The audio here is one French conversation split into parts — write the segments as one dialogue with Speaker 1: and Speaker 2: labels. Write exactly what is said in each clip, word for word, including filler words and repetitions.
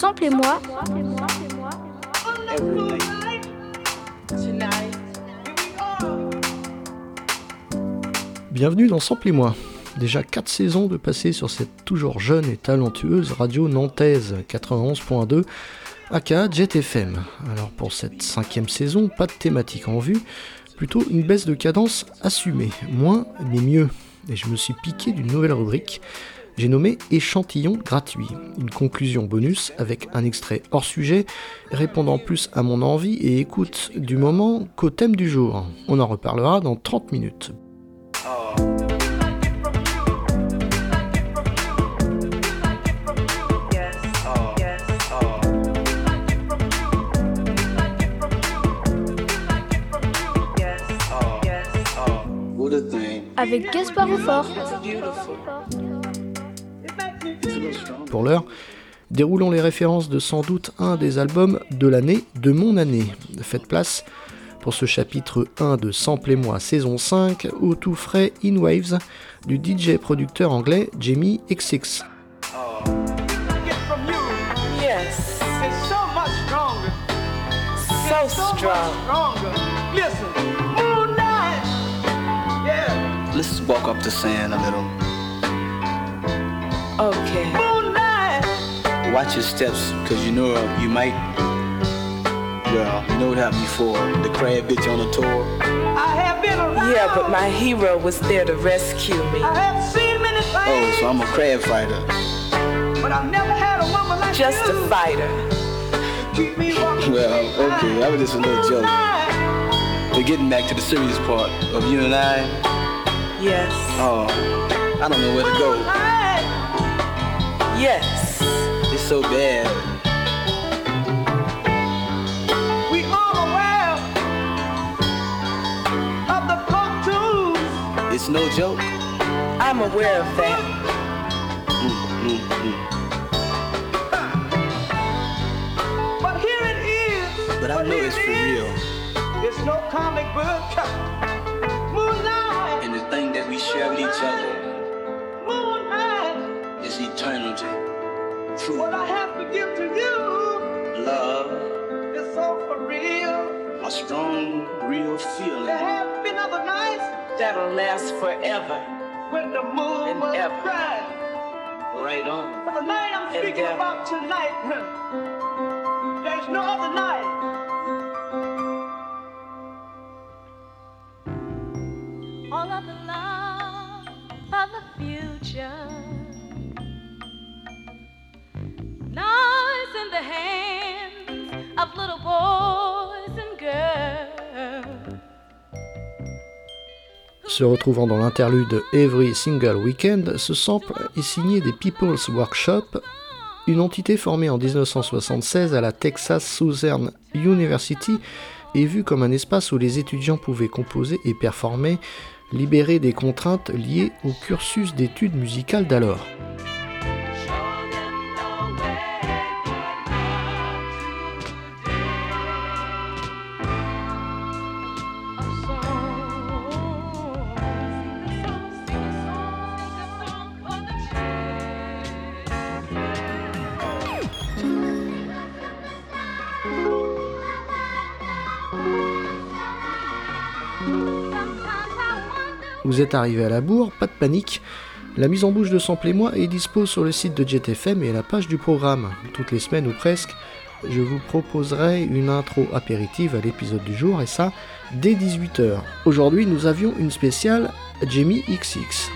Speaker 1: Sample et moi.
Speaker 2: Bienvenue dans Sample et moi. Déjà quatre saisons de passer sur cette toujours jeune et talentueuse radio nantaise quatre-vingt-onze point deux, aka Jet F M. Alors pour cette cinquième saison, pas de thématique en vue, plutôt une baisse de cadence assumée, moins mais mieux. Et je me suis piqué d'une nouvelle rubrique, j'ai nommé échantillon gratuit, une conclusion bonus avec un extrait hors sujet, répondant plus à mon envie et écoute du moment qu'au thème du jour. On en reparlera dans trente minutes.
Speaker 1: Avec Gaspard Hoffort.
Speaker 2: Pour l'heure, déroulons les références de sans doute un des albums de l'année de mon année. Faites place pour ce chapitre un de Sample et moi saison cinq au tout frais In Waves du D J producteur anglais Jamie X X.
Speaker 3: Yes. It's so much stronger. So strong. Listen. Moonlight. Yeah.
Speaker 4: Let's walk up the sand a little.
Speaker 3: Okay. Moonlight.
Speaker 4: Watch your steps, cause you know you might. Well, you know what happened before. The crab bit you on the tour.
Speaker 3: I have been around. Yeah, but my hero was there to rescue me. I have seen many things.
Speaker 4: Oh, so I'm a crab fighter.
Speaker 3: But I've never had a woman like Just you. a fighter. Keep me walking.
Speaker 4: Well, okay, that was just a little joke. But getting back to the serious part of you and I.
Speaker 3: Yes.
Speaker 4: Oh, I don't know where to go.
Speaker 3: Yes.
Speaker 4: It's so bad.
Speaker 3: We all aware of the cartoons.
Speaker 4: It's no joke.
Speaker 3: I'm aware of that.
Speaker 4: Mm, mm, mm.
Speaker 3: But here it is.
Speaker 4: But I know it's for real.
Speaker 3: It's no comic book. Moonlight.
Speaker 4: And the thing that we share with each other
Speaker 3: Moonlight
Speaker 4: is eternity. True.
Speaker 3: What I have to give to you,
Speaker 4: love,
Speaker 3: is so for real.
Speaker 4: A strong, real feeling.
Speaker 3: There have been other nights that'll last forever. When the moon and was ever. bright.
Speaker 4: Right on.
Speaker 3: But the night I'm and speaking ever. about tonight, there's no other night.
Speaker 5: All of the love of the future lies in the hands of little boys and girls.
Speaker 2: Se retrouvant dans l'interlude Every Single Weekend, ce sample est signé des People's Workshop, une entité formée en dix-neuf cent soixante-seize à la Texas Southern University et vue comme un espace où les étudiants pouvaient composer et performer, libérés des contraintes liées au cursus d'études musicales d'alors. Vous êtes arrivé à la bourre, pas de panique. La mise en bouche de Sample et moi est dispo sur le site de Jet F M et à la page du programme. Toutes les semaines ou presque, je vous proposerai une intro apéritive à l'épisode du jour et ça, dès dix-huit heures. Aujourd'hui, nous avions une spéciale Jamie X X.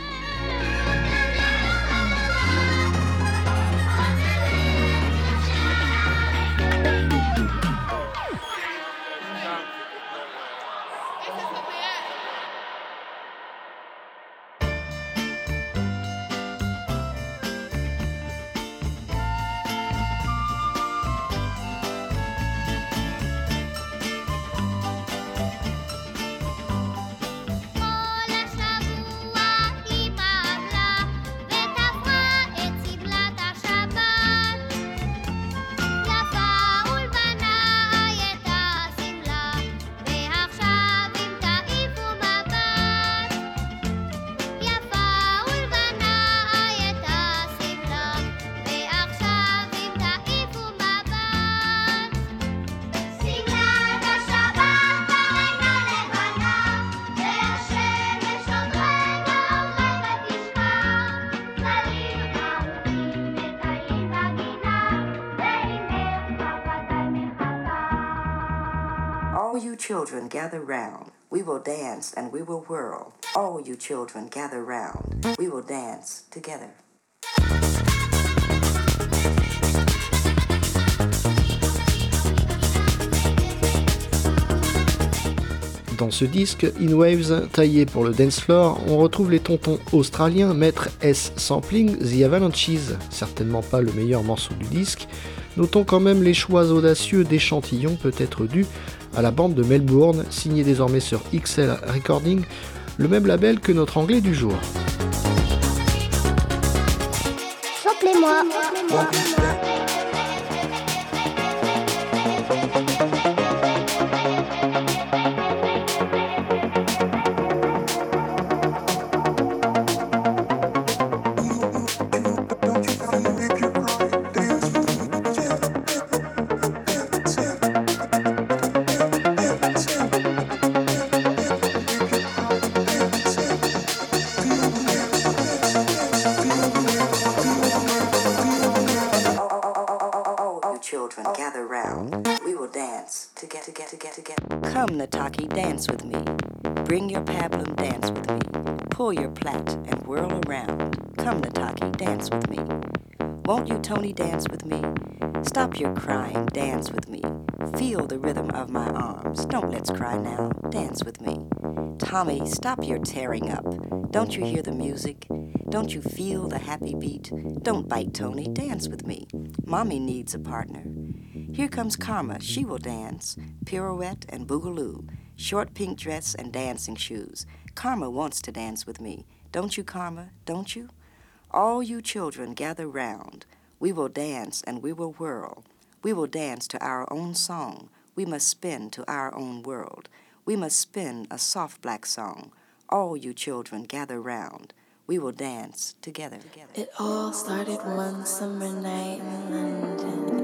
Speaker 6: Hola, Sabua.
Speaker 1: All you children gather round. We will dance and we will whirl. All you children gather round. We will dance together.
Speaker 2: Dans ce disque, In Waves, taillé pour le dance floor, on retrouve les tontons australiens Maître S sampling The Avalanches, certainement pas le meilleur morceau du disque. Notons quand même les choix audacieux d'échantillons peut-être dus à la bande de Melbourne, signée désormais sur X L Recording, le même label que notre anglais du jour.
Speaker 6: Samplez-moi.
Speaker 1: Come, Nataki, dance with me. Bring your pablum, dance with me. Pull your plait and whirl around. Come, Nataki, dance with me. Won't you, Tony, dance with me? Stop your crying, dance with me. Feel the rhythm of my arms. Don't let's cry now, dance with me. Tommy, stop your tearing up. Don't you hear the music? Don't you feel the happy beat? Don't bite, Tony, dance with me. Mommy needs a partner. Here comes Karma, she will dance. Pirouette and boogaloo. Short pink dress and dancing shoes. Karma wants to dance with me. Don't you, Karma? Don't you? All you children gather round. We will dance and we will whirl. We will dance to our own song. We must spin to our own world. We must spin a soft black song. All you children gather round. We will dance together.
Speaker 7: It all started one summer night in London.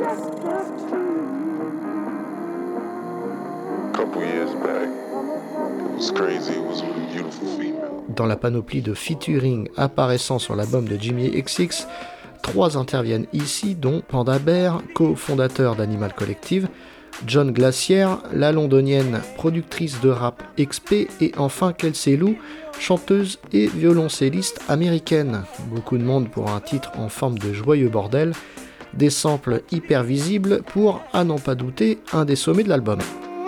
Speaker 8: A couple years back, it was crazy. It was with a beautiful female.
Speaker 2: Dans la panoplie de featuring apparaissant sur l'album de Jimmy X X, trois interviennent ici, dont Panda Bear, cofondateur d'Animal Collective, John Glacier, la londonienne productrice de rap X P, et enfin Kelsey Lou, chanteuse et violoncelliste américaine. Beaucoup de monde pour un titre en forme de joyeux bordel, des samples hyper visibles pour, à n'en pas douter, un des sommets de l'album.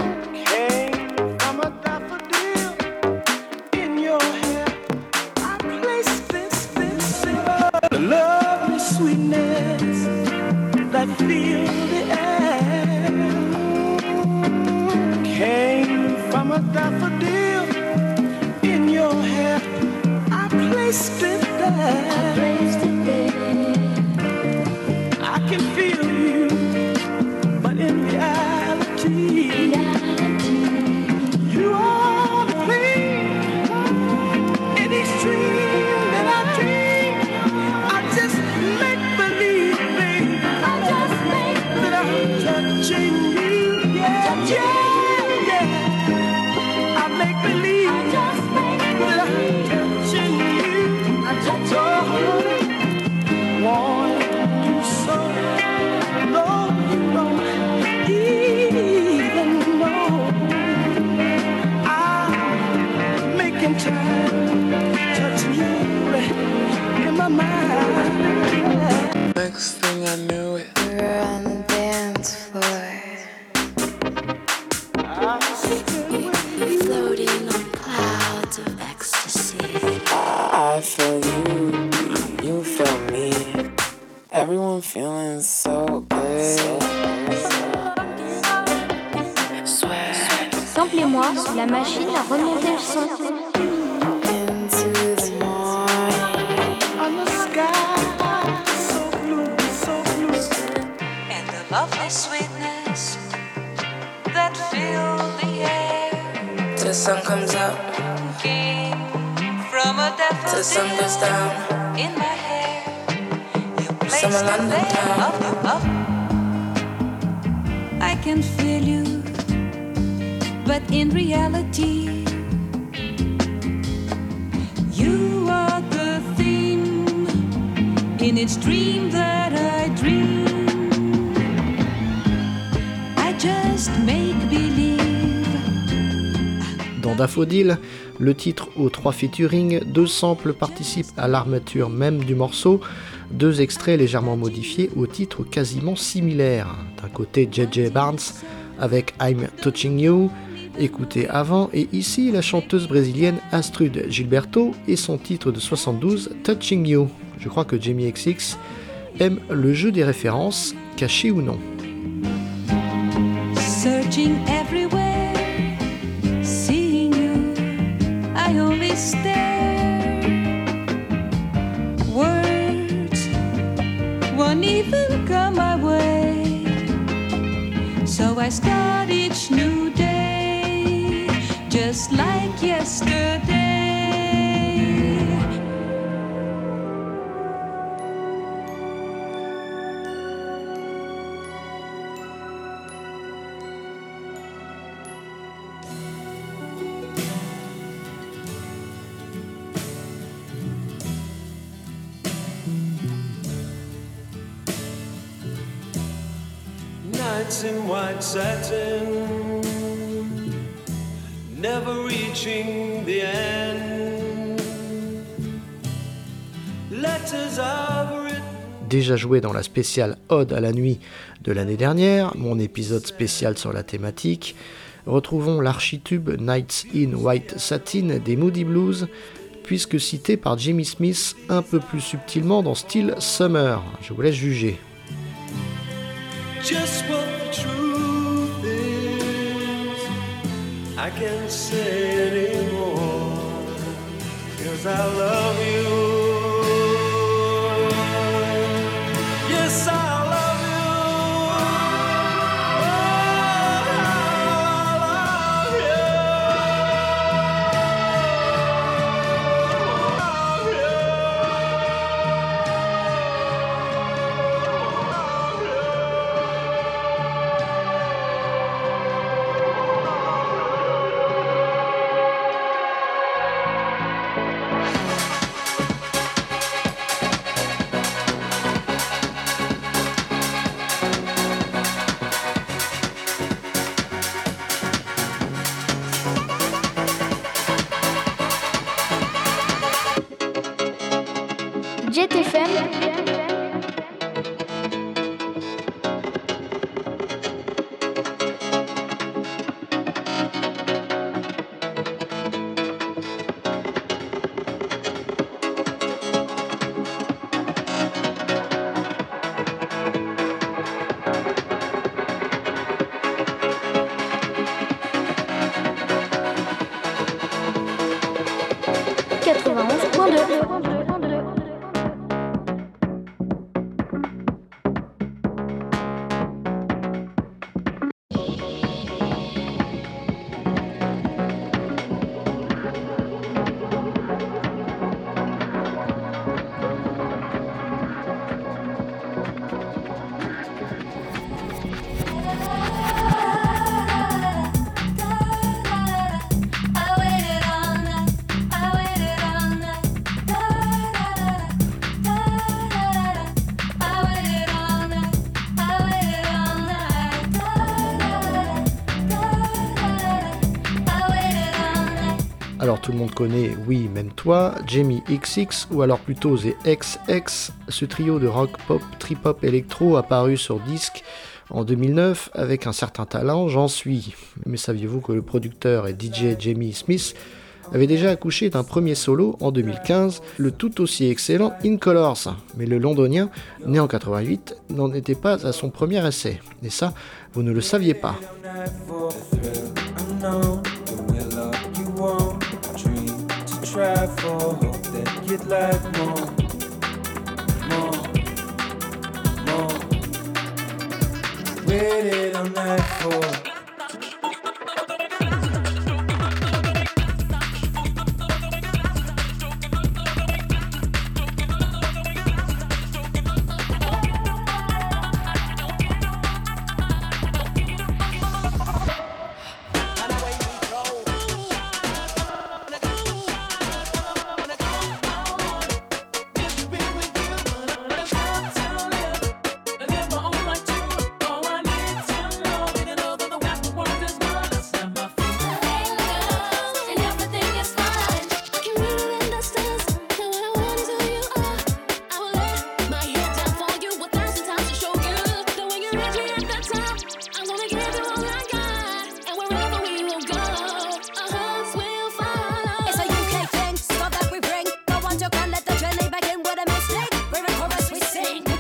Speaker 7: Next thing I knew it, we were on the dance floor, floating on clouds of ecstasy. I feel you, you feel me. Everyone feeling so good.
Speaker 6: Samplez-moi sous la machine à remonter le son.
Speaker 7: Into the morning.
Speaker 3: On the sky, so blue, so blue.
Speaker 5: And the lovely sweetness that filled the air
Speaker 7: Till the sun comes up,
Speaker 5: came from a
Speaker 7: till the sun goes
Speaker 5: daffodil
Speaker 7: down.
Speaker 5: in my hair. You placed
Speaker 7: Summer
Speaker 5: it
Speaker 7: London
Speaker 5: there.
Speaker 7: town.
Speaker 5: Up, up, up. I can feel you, but in reality, you are the theme in its dream that I dream. I just make believe
Speaker 2: dans Daffodil, le titre aux trois featuring, deux samples participent à l'armature même du morceau, deux extraits légèrement modifiés au titre quasiment similaire. D'un côté J J Barnes avec I'm Touching You, écouté avant, et ici la chanteuse brésilienne Astrud Gilberto et son titre de soixante-douze, Touching You. Je crois que Jamie X X aime le jeu des références, cachées ou non.
Speaker 9: Searching everywhere, seeing you, I only stare. Words won't even come my way, so I start each new day, just like yesterday.
Speaker 10: Nights in white satin, never reaching the end. Letters I've written.
Speaker 2: Déjà joué dans la spéciale Ode à la nuit de l'année dernière, mon épisode spécial sur la thématique, retrouvons l'architube Nights in White Satin des Moody Blues, puisque cité par Jimmy Smith un peu plus subtilement dans Still Summer. Je vous laisse juger.
Speaker 10: Just what the truth is, I can't say anymore, 'cause I love you. Yes, I love you. Oh, I love
Speaker 6: Jet F M. quatre-vingt-onze point deux.
Speaker 2: Alors tout le monde connaît Oui, même toi, Jamie X X ou alors plutôt The X X, ce trio de rock, pop, trip-hop, électro apparu sur disque en deux mille neuf avec un certain talent, j'en suis. Mais saviez-vous que le producteur et D J Jamie Smith avait déjà accouché d'un premier solo en deux mille quinze, le tout aussi excellent In Colors. Mais le londonien, né en quatre-vingt-huit, n'en était pas à son premier essai. Et ça, vous ne le saviez pas. Try for hope that you'd like more, more, more. Waited all night for.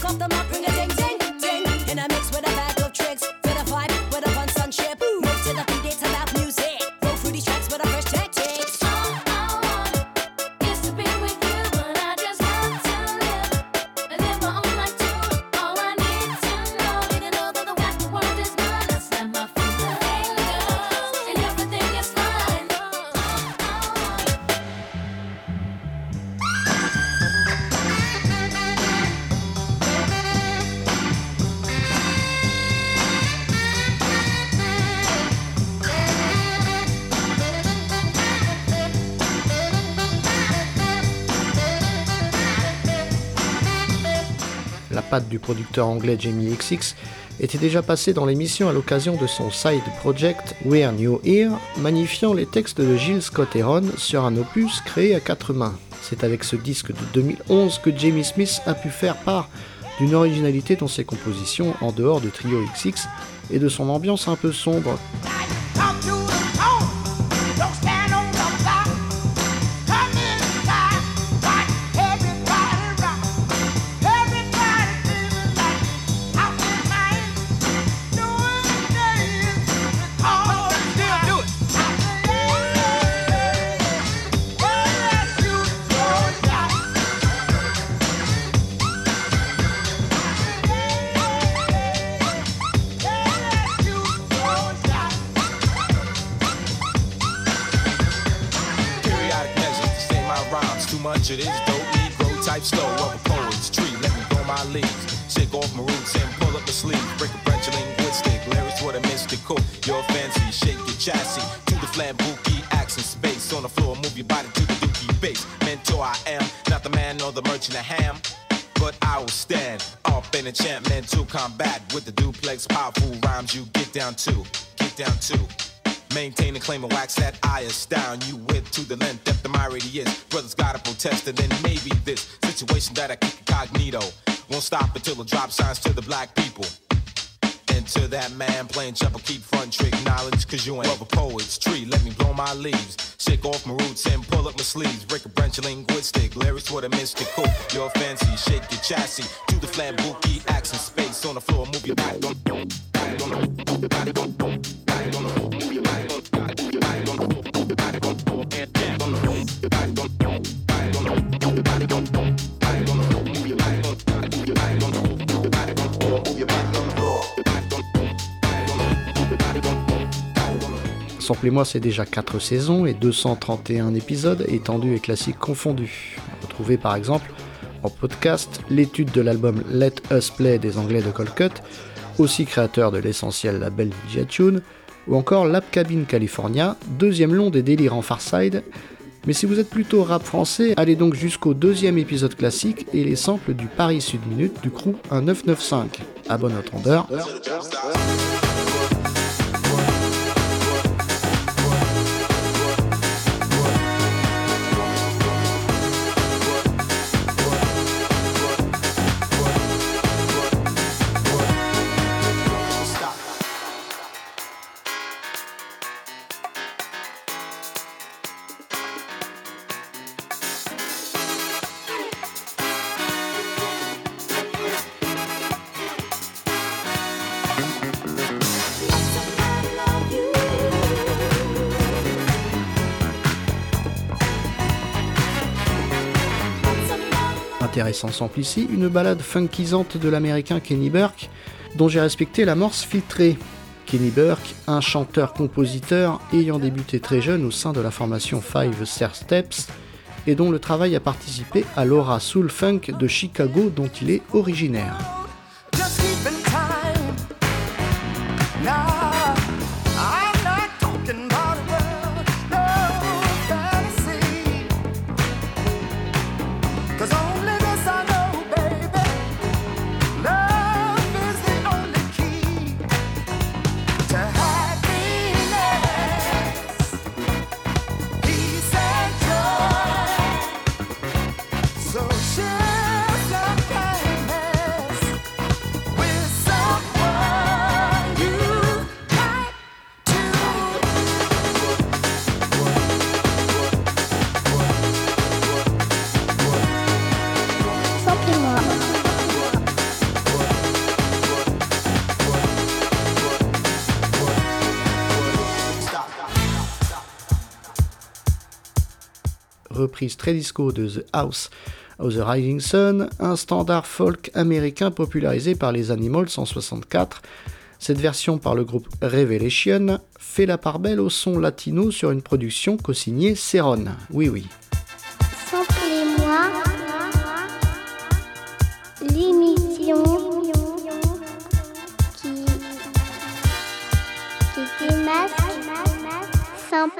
Speaker 11: off the mark, bring a ding, ding, ding. In a mix with a bag of tricks, with a vibe, with a fun sunship. Move to the beat, it's about music. Roll through these tracks with a fresh tactics.
Speaker 5: All I want is to be with you, but I just want to live. Live my own life too. All I need to know, need to know that the rest of the world is mine. I snap my fingers, and everything is fine.
Speaker 2: La patte du producteur anglais Jamie X X était déjà passée dans l'émission à l'occasion de son side project We're New Here, magnifiant les textes de Gil Scott-Heron sur un opus créé à quatre mains. C'est avec ce disque de deux mille onze que Jamie Smith a pu faire part d'une originalité dans ses compositions en dehors du trio X X et de son ambiance un peu sombre.
Speaker 12: It is dope, Negro type slow of a poet's tree. Let me grow my leaves, shake off my roots and pull up the sleeves. Break a branch of linguistic, lyrics what a mystical. You're fancy, shake your chassis to the flambookey accent space. On the floor, move your body to the dookie bass. Mentor I am, not the man nor the merchant of ham, but I will stand up in enchantmental combat with the duplex powerful rhymes you get down to, get down to. Maintain and claim and wax that I astound you with to the length that the my radius. Brothers gotta protest and then maybe this situation that I keep incognito won't stop until the drop signs to the black people. And to that man playing jumper, keep front trick knowledge, cause you ain't of a poet's tree. Let me blow my leaves, shake off my roots and pull up my sleeves. Break a branch of linguistic, lyrics what a mystical. You're fancy, shake your chassis to the flambookey accent space. On the floor, move your body, don't, don't, body, don't, move your body, don't, don't, body, don't, move your body, don't, move your body, don't, move your body, don't, move your body, don't, move your body, don't, move your body, don't, move your body, don't, move your body, don't, move your body, don't, move your body, don't.
Speaker 2: Samplez-moi, c'est déjà quatre saisons et deux cent trente et un épisodes, étendus et classiques confondus. Retrouvez par exemple en podcast l'étude de l'album Let Us Play des Anglais de Cold Cut, aussi créateur de l'essentiel label D J Tune, ou encore Lab Cabin California, deuxième long des délires en Farside. Mais si vous êtes plutôt rap français, allez donc jusqu'au deuxième épisode classique et les samples du Paris Sud Minute du crew un neuf neuf cinq. À bon entendeur. Intéressant sample ici, une balade funkisante de l'américain Kenny Burke, dont j'ai respecté l'amorce filtrée. Kenny Burke, un chanteur-compositeur ayant débuté très jeune au sein de la formation Five Stair Steps, et dont le travail a participé à l'aura soul funk de Chicago dont il est originaire. reprise très disco de The House of the Rising Sun, un standard folk américain popularisé par les Animals en soixante-quatre. Cette version par le groupe Revelation fait la part belle au son latino sur une production co-signée Cerrone. Oui, oui.
Speaker 6: Samplez-moi l'émission qui, qui démasque simple.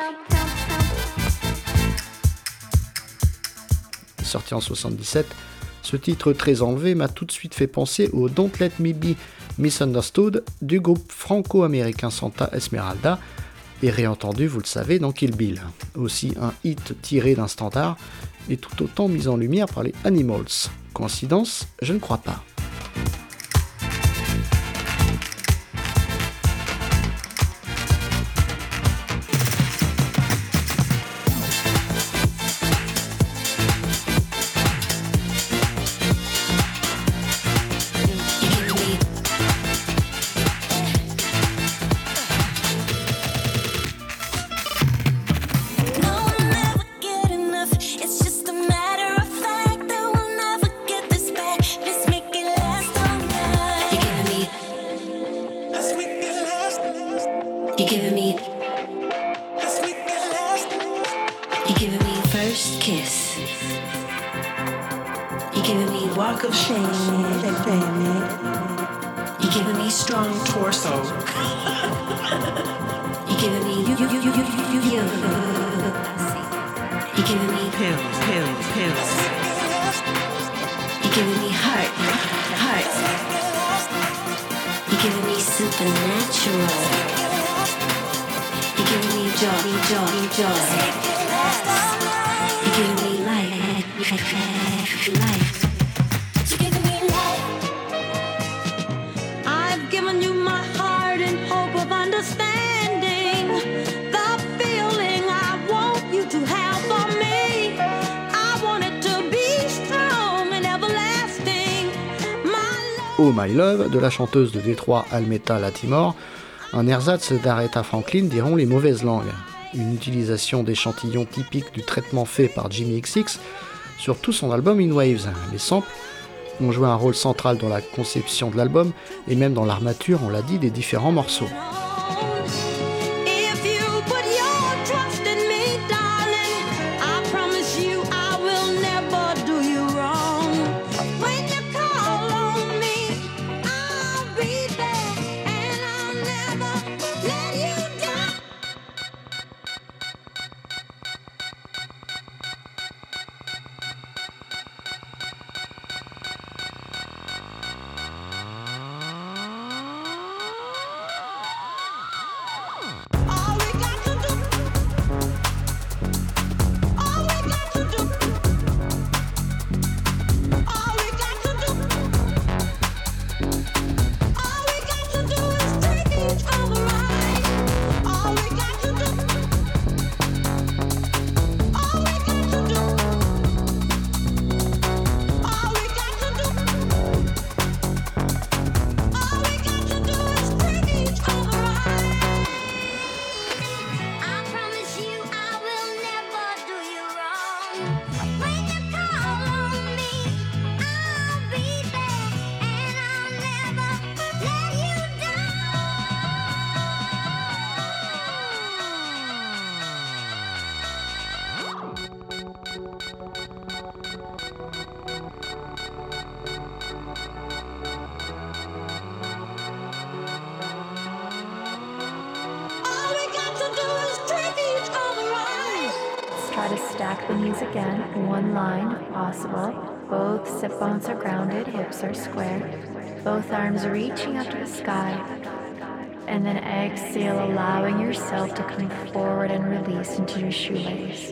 Speaker 2: Sorti en soixante-dix-sept, ce titre très enlevé m'a tout de suite fait penser au Don't Let Me Be Misunderstood du groupe franco-américain Santa Esmeralda, et réentendu, vous le savez, dans Kill Bill. Aussi un hit tiré d'un standard, et tout autant mis en lumière par les Animals. Coïncidence? Je ne crois pas. Oh My Love de la chanteuse de Détroit Almeta Latimore, un ersatz d'Aretha Franklin diront les mauvaises langues. Une utilisation d'échantillons typiques du traitement fait par Jimmy X X sur tout son album In Waves. Les samples ont joué un rôle central dans la conception de l'album et même dans l'armature, on l'a dit, des différents morceaux.
Speaker 13: Try to stack the knees again, one line if possible. Both sit bones are grounded, hips are square. Both arms reaching up to the sky. And then exhale, allowing yourself to come forward and release into your shoelace.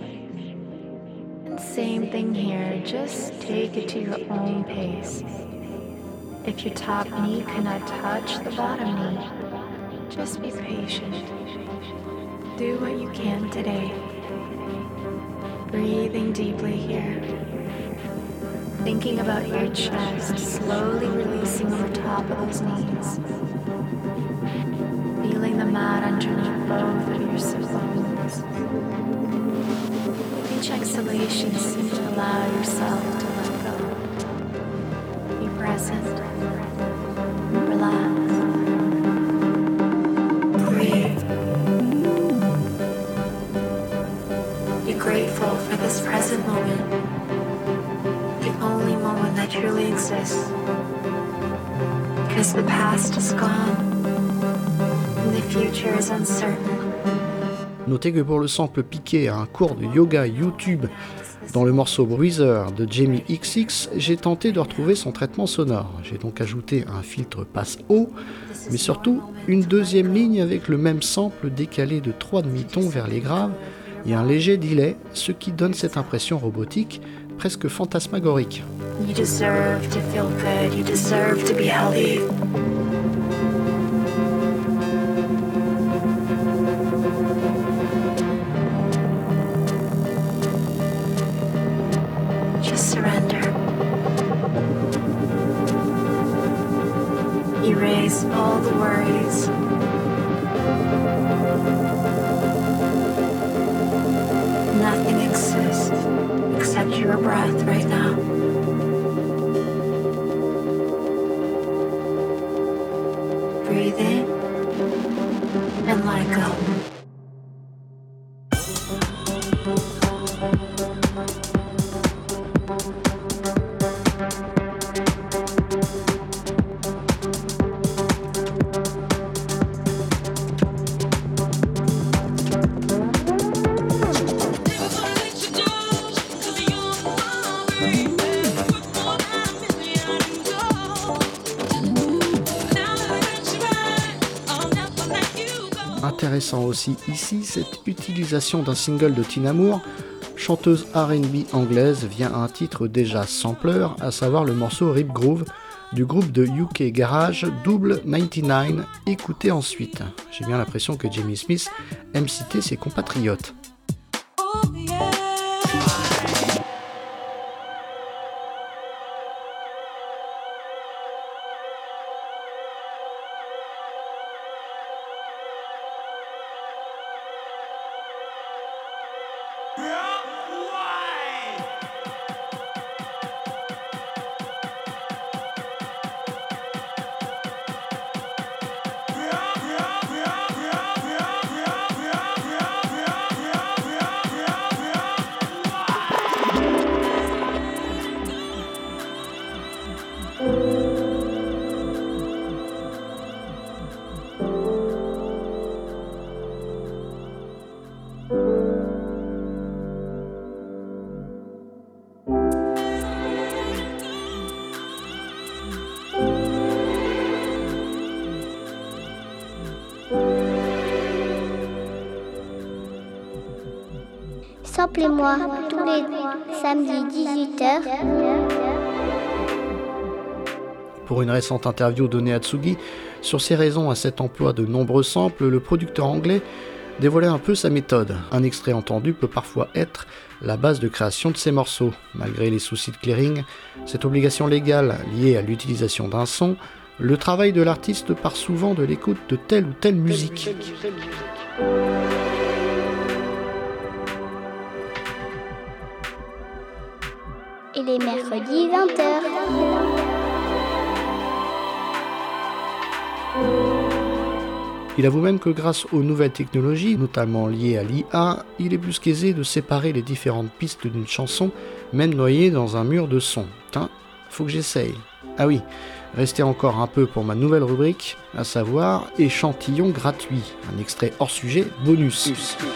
Speaker 13: And same thing here, just take it to your own pace. If your top knee cannot touch the bottom knee, just be patient. Do what you can today. Breathing deeply here. Thinking about your chest, slowly releasing on the top of those knees. Feeling the mat underneath both of your sit bones. Each exhale, isolation seem to allow yourself to let go. Be present. Relax. Breathe. Be grateful for this present moment, the only moment that truly exists. Because the past is gone and the future is uncertain.
Speaker 2: Notez que pour le sample piqué à un cours de yoga YouTube dans le morceau Bruiser de Jamie X X, j'ai tenté de retrouver son traitement sonore. J'ai donc ajouté un filtre passe haut, mais surtout une deuxième ligne avec le même sample décalé de trois demi-tons vers les graves et un léger delay, ce qui donne cette impression robotique presque fantasmagorique.
Speaker 13: You deserve to feel good, you deserve to be healthy. Just surrender. Erase all the worries. Nothing exists except your breath right now. Breathe in and let go.
Speaker 2: Intéressant aussi ici cette utilisation d'un single de Tina Moore, chanteuse R and B anglaise, via un titre déjà sampleur, à savoir le morceau Rip Groove du groupe de U K Garage Double quatre-vingt-dix-neuf. Écoutez ensuite. J'ai bien l'impression que Jamie Smith aime citer ses compatriotes.
Speaker 6: Samplez-moi tous les samedis dix-huit heures.
Speaker 2: Pour une récente interview donnée à Tsugi sur ses raisons à cet emploi de nombreux samples, le producteur anglais dévoilait un peu sa méthode. Un extrait entendu peut parfois être la base de création de ses morceaux. Malgré les soucis de clearing, cette obligation légale liée à l'utilisation d'un son, le travail de l'artiste part souvent de l'écoute de telle ou telle musique.
Speaker 6: Et les mercredis vingt heures.
Speaker 2: Il avoue même que grâce aux nouvelles technologies, notamment liées à l'I A, il est plus qu'aisé de séparer les différentes pistes d'une chanson, même noyée dans un mur de son. Putain, faut que j'essaye. Ah oui, restez encore un peu pour ma nouvelle rubrique, à savoir échantillon gratuit, un extrait hors sujet bonus.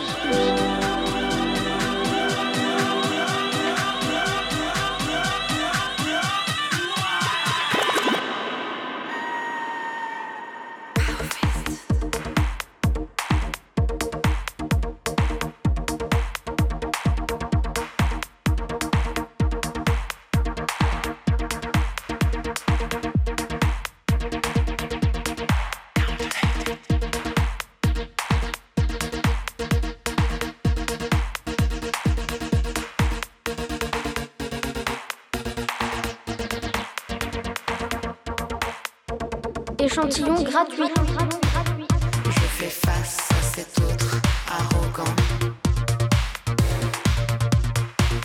Speaker 6: Échantillon gratuit.
Speaker 7: Je fais face à cet autre arrogant.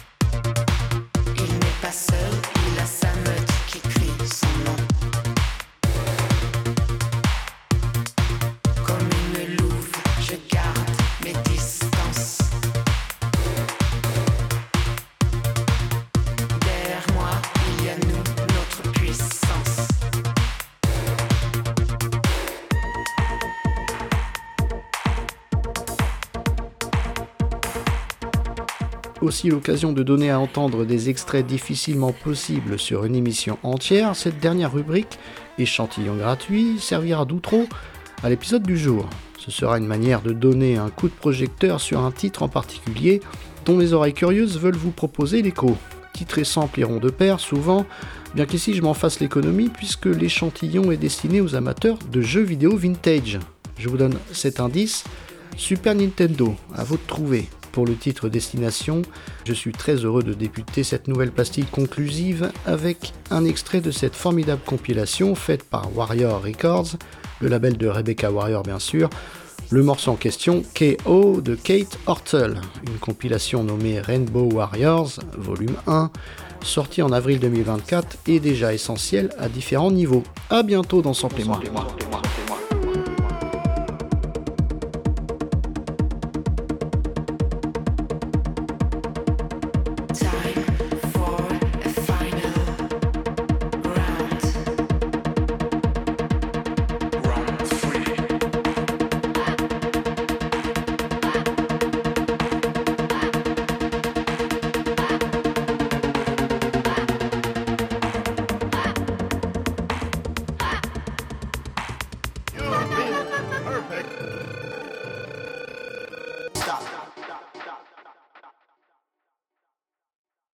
Speaker 2: aussi l'occasion de donner à entendre des extraits difficilement possibles sur une émission entière, cette dernière rubrique, échantillon gratuit, servira d'outro à l'épisode du jour. Ce sera une manière de donner un coup de projecteur sur un titre en particulier dont les oreilles curieuses veulent vous proposer l'écho. Titre et sample iront de pair souvent, bien qu'ici je m'en fasse l'économie puisque l'échantillon est destiné aux amateurs de jeux vidéo vintage. Je vous donne cet indice, Super Nintendo, à vous de trouver. Pour le titre destination, je suis très heureux de débuter cette nouvelle pastille conclusive avec un extrait de cette formidable compilation faite par Warrior Records, le label de Rebecca Warrior bien sûr, le morceau en question K O de Kate Hortle, une compilation nommée Rainbow Warriors, volume un, sorti en avril deux mille vingt-quatre et déjà essentielle à différents niveaux. A bientôt dans Sample et moi.